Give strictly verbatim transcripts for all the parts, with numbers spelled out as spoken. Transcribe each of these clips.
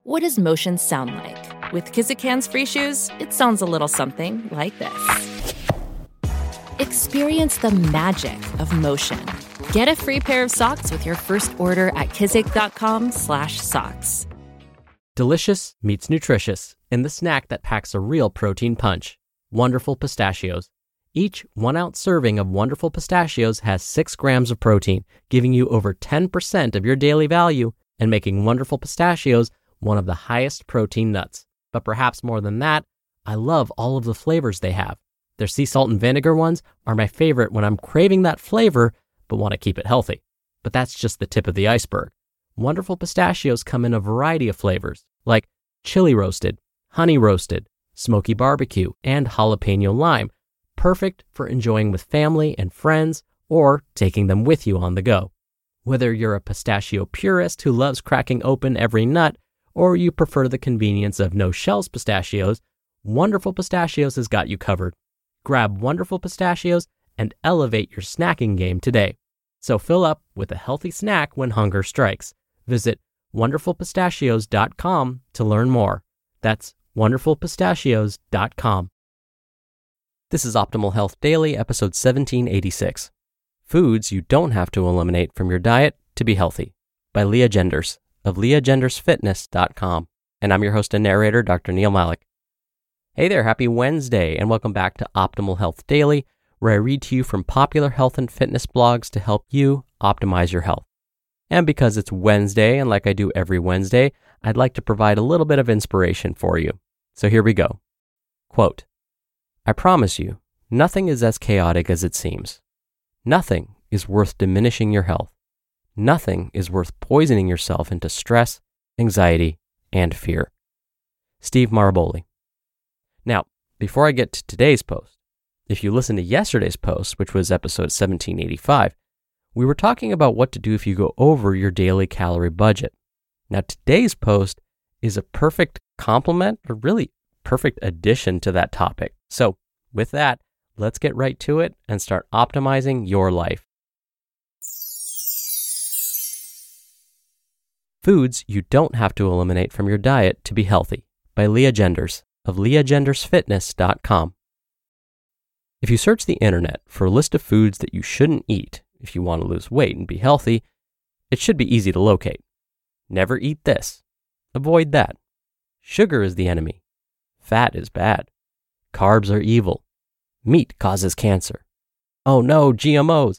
What does motion sound like? With Kizik Hands Free Shoes, it sounds a little something like this. Experience the magic of motion. Get a free pair of socks with your first order at kizik.com slash socks. Delicious meets nutritious in the snack that packs a real protein punch. Wonderful Pistachios. Each one-ounce serving of Wonderful Pistachios has six grams of protein, giving you over ten percent of your daily value and making Wonderful Pistachios one of the highest protein nuts. But perhaps more than that, I love all of the flavors they have. Their sea salt and vinegar ones are my favorite when I'm craving that flavor but want to keep it healthy. But that's just the tip of the iceberg. Wonderful Pistachios come in a variety of flavors, like chili roasted, honey roasted, smoky barbecue, and jalapeno lime, perfect for enjoying with family and friends or taking them with you on the go. Whether you're a pistachio purist who loves cracking open every nut, or you prefer the convenience of no-shells pistachios, Wonderful Pistachios has got you covered. Grab Wonderful Pistachios and elevate your snacking game today. So fill up with a healthy snack when hunger strikes. Visit wonderful pistachios dot com to learn more. That's wonderful pistachios dot com. This is Optimal Health Daily, episode seventeen eighty-six. Foods You Don't Have to Eliminate from Your Diet to Be Healthy, by Leah Genders of leah genders fitness dot com. And I'm your host and narrator, Doctor Neil Malik. Hey there, happy Wednesday, and welcome back to Optimal Health Daily, where I read to you from popular health and fitness blogs to help you optimize your health. And because it's Wednesday, and like I do every Wednesday, I'd like to provide a little bit of inspiration for you. So here we go. Quote, I promise you, nothing is as chaotic as it seems. Nothing is worth diminishing your health. Nothing is worth poisoning yourself into stress, anxiety, and fear. Steve Maraboli. Now, before I get to today's post, if you listen to yesterday's post, which was episode seventeen eighty-five, we were talking about what to do if you go over your daily calorie budget. Now, today's post is a perfect complement, or really perfect addition to that topic. So, with that, let's get right to it and start optimizing your life. Foods You Don't Have to Eliminate from Your Diet to Be Healthy, by Leah Genders of leah genders fitness dot com. If you search the internet for a list of foods that you shouldn't eat if you want to lose weight and be healthy, it should be easy to locate. Never eat this. Avoid that. Sugar is the enemy. Fat is bad. Carbs are evil. Meat causes cancer. Oh no, G M Os.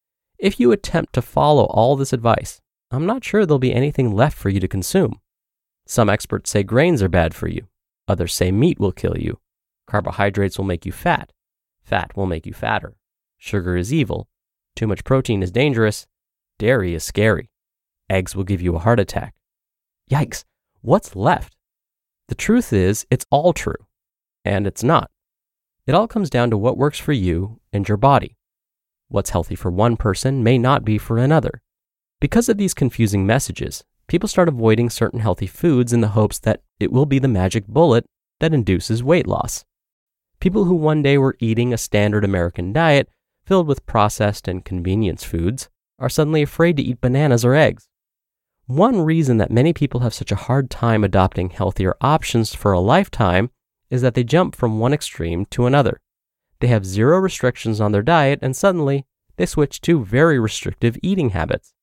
If you attempt to follow all this advice, I'm not sure there'll be anything left for you to consume. Some experts say grains are bad for you. Others say meat will kill you. Carbohydrates will make you fat. Fat will make you fatter. Sugar is evil. Too much protein is dangerous. Dairy is scary. Eggs will give you a heart attack. Yikes, what's left? The truth is, it's all true. And it's not. It all comes down to what works for you and your body. What's healthy for one person may not be for another. Because of these confusing messages, people start avoiding certain healthy foods in the hopes that it will be the magic bullet that induces weight loss. People who one day were eating a standard American diet filled with processed and convenience foods are suddenly afraid to eat bananas or eggs. One reason that many people have such a hard time adopting healthier options for a lifetime is that they jump from one extreme to another. They have zero restrictions on their diet and suddenly they switch to very restrictive eating habits.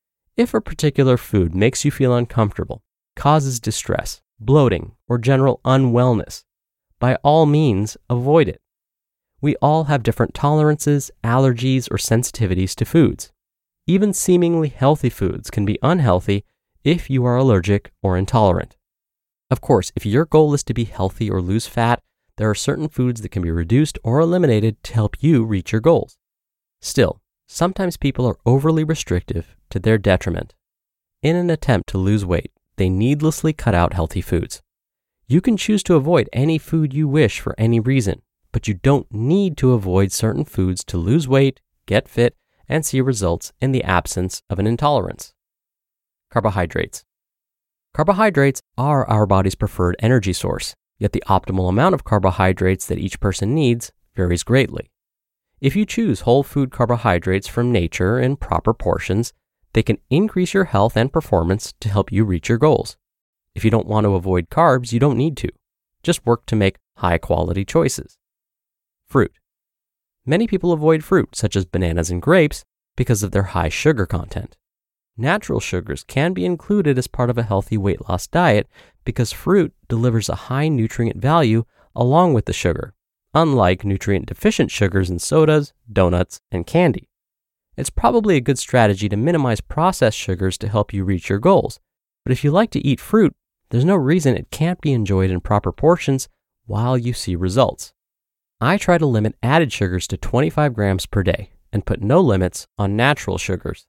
If a particular food makes you feel uncomfortable, causes distress, bloating, or general unwellness, by all means, avoid it. We all have different tolerances, allergies, or sensitivities to foods. Even seemingly healthy foods can be unhealthy if you are allergic or intolerant. Of course, if your goal is to be healthy or lose fat, there are certain foods that can be reduced or eliminated to help you reach your goals. Still, sometimes people are overly restrictive to their detriment. In an attempt to lose weight, they needlessly cut out healthy foods. You can choose to avoid any food you wish for any reason, but you don't need to avoid certain foods to lose weight, get fit, and see results in the absence of an intolerance. Carbohydrates. Carbohydrates are our body's preferred energy source, yet the optimal amount of carbohydrates that each person needs varies greatly. If you choose whole food carbohydrates from nature in proper portions, they can increase your health and performance to help you reach your goals. If you don't want to avoid carbs, you don't need to. Just work to make high-quality choices. Fruit. Many people avoid fruit, such as bananas and grapes, because of their high sugar content. Natural sugars can be included as part of a healthy weight loss diet because fruit delivers a high nutrient value along with the sugar, unlike nutrient-deficient sugars in sodas, donuts, and candy. It's probably a good strategy to minimize processed sugars to help you reach your goals, but if you like to eat fruit, there's no reason it can't be enjoyed in proper portions while you see results. I try to limit added sugars to twenty-five grams per day and put no limits on natural sugars.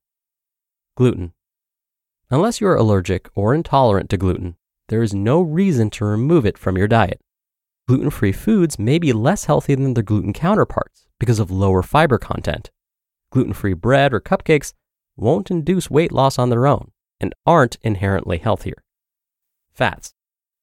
Gluten. Unless you are allergic or intolerant to gluten, there is no reason to remove it from your diet. Gluten-free foods may be less healthy than their gluten counterparts because of lower fiber content. Gluten-free bread or cupcakes won't induce weight loss on their own and aren't inherently healthier. Fats.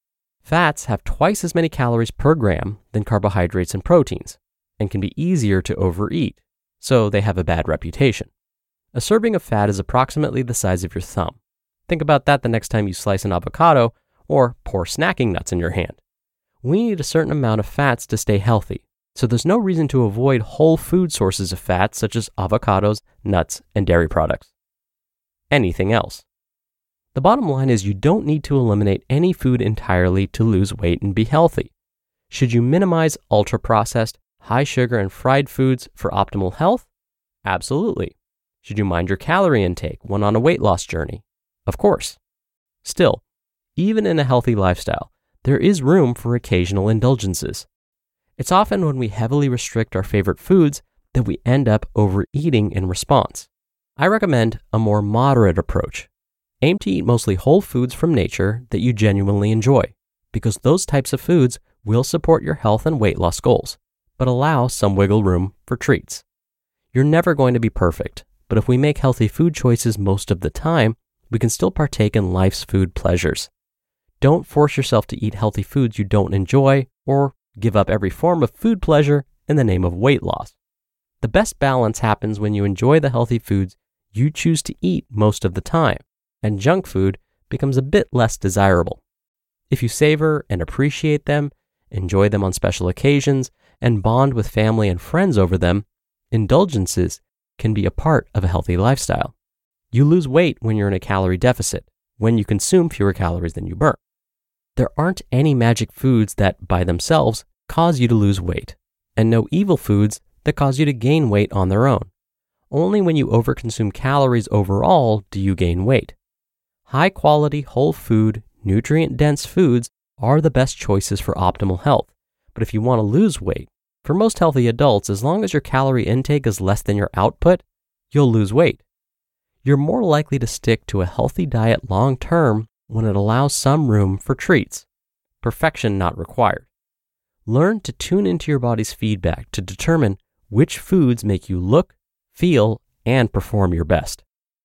Fats have twice as many calories per gram than carbohydrates and proteins and can be easier to overeat, so they have a bad reputation. A serving of fat is approximately the size of your thumb. Think about that the next time you slice an avocado or pour snacking nuts in your hand. We need a certain amount of fats to stay healthy, so there's no reason to avoid whole food sources of fat such as avocados, nuts, and dairy products. Anything else. The bottom line is you don't need to eliminate any food entirely to lose weight and be healthy. Should you minimize ultra-processed, high sugar, and fried foods for optimal health? Absolutely. Should you mind your calorie intake when on a weight loss journey? Of course. Still, even in a healthy lifestyle, there is room for occasional indulgences. It's often when we heavily restrict our favorite foods that we end up overeating in response. I recommend a more moderate approach. Aim to eat mostly whole foods from nature that you genuinely enjoy, because those types of foods will support your health and weight loss goals, but allow some wiggle room for treats. You're never going to be perfect, but if we make healthy food choices most of the time, we can still partake in life's food pleasures. Don't force yourself to eat healthy foods you don't enjoy or give up every form of food pleasure in the name of weight loss. The best balance happens when you enjoy the healthy foods you choose to eat most of the time, and junk food becomes a bit less desirable. If you savor and appreciate them, enjoy them on special occasions, and bond with family and friends over them, indulgences can be a part of a healthy lifestyle. You lose weight when you're in a calorie deficit, when you consume fewer calories than you burn. There aren't any magic foods that, by themselves, cause you to lose weight, and no evil foods that cause you to gain weight on their own. Only when you overconsume calories overall do you gain weight. High-quality, whole food, nutrient-dense foods are the best choices for optimal health. But if you want to lose weight, for most healthy adults, as long as your calorie intake is less than your output, you'll lose weight. You're more likely to stick to a healthy diet long-term when it allows some room for treats. Perfection not required. Learn to tune into your body's feedback to determine which foods make you look, feel, and perform your best.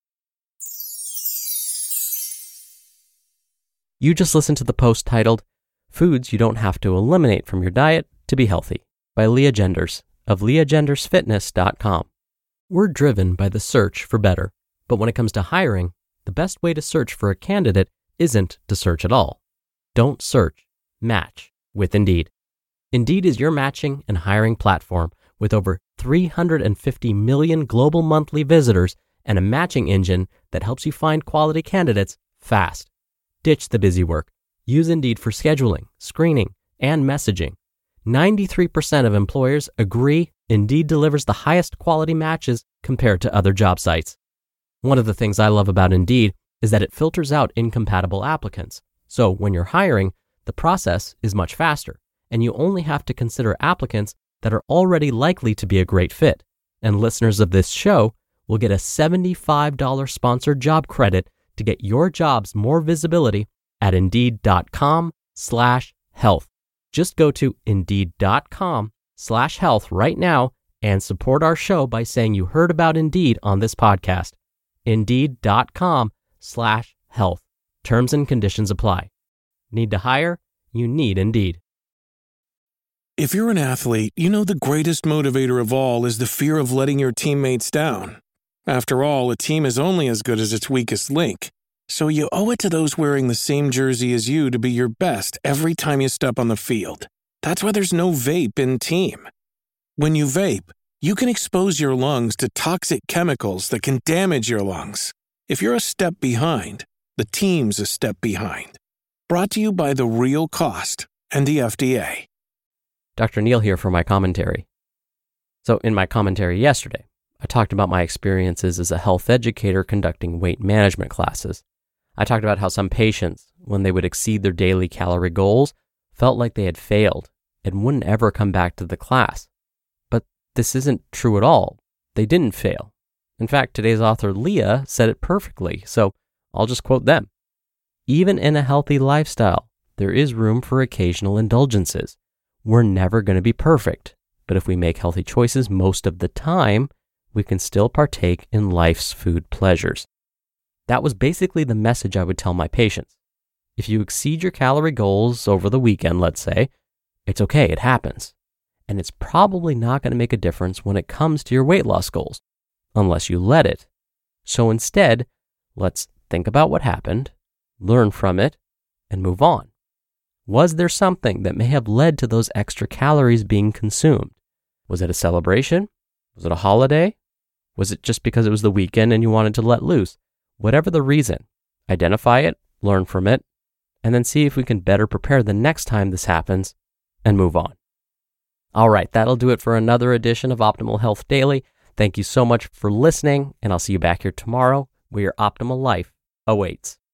You just listened to the post titled, Foods You Don't Have to Eliminate from Your Diet to Be Healthy by Leah Genders of leah genders fitness dot com. We're driven by the search for better, but when it comes to hiring, the best way to search for a candidate isn't to search at all. Don't search, match with Indeed. Indeed is your matching and hiring platform with over three hundred fifty million global monthly visitors and a matching engine that helps you find quality candidates fast. Ditch the busy work. Use Indeed for scheduling, screening, and messaging. ninety-three percent of employers agree Indeed delivers the highest quality matches compared to other job sites. One of the things I love about Indeed is that it filters out incompatible applicants. So when you're hiring, the process is much faster, and you only have to consider applicants that are already likely to be a great fit. And listeners of this show will get a seventy-five dollars sponsored job credit to get your jobs more visibility at indeed.com slash health. Just go to indeed.com slash health right now and support our show by saying you heard about Indeed on this podcast. Indeed.com slash health. Terms and conditions apply. Need to hire? You need Indeed. If you're an athlete, you know the greatest motivator of all is the fear of letting your teammates down. After all, a team is only as good as its weakest link. So you owe it to those wearing the same jersey as you to be your best every time you step on the field. That's why there's no vape in team. When you vape, you can expose your lungs to toxic chemicals that can damage your lungs. If you're a step behind, the team's a step behind. Brought to you by The Real Cost and the F D A. Doctor Neal here for my commentary. So in my commentary yesterday, I talked about my experiences as a health educator conducting weight management classes. I talked about how some patients, when they would exceed their daily calorie goals, felt like they had failed and wouldn't ever come back to the class. But this isn't true at all. They didn't fail. In fact, today's author, Leah, said it perfectly, so I'll just quote them. Even in a healthy lifestyle, there is room for occasional indulgences. We're never going to be perfect, but if we make healthy choices most of the time, we can still partake in life's food pleasures. That was basically the message I would tell my patients. If you exceed your calorie goals over the weekend, let's say, it's okay, it happens. And it's probably not going to make a difference when it comes to your weight loss goals, unless you let it. So instead, let's think about what happened, learn from it, and move on. Was there something that may have led to those extra calories being consumed? Was it a celebration? Was it a holiday? Was it just because it was the weekend and you wanted to let loose? Whatever the reason, identify it, learn from it, and then see if we can better prepare the next time this happens and move on. All right, that'll do it for another edition of Optimal Health Daily. Thank you so much for listening, and I'll see you back here tomorrow where your optimal life awaits.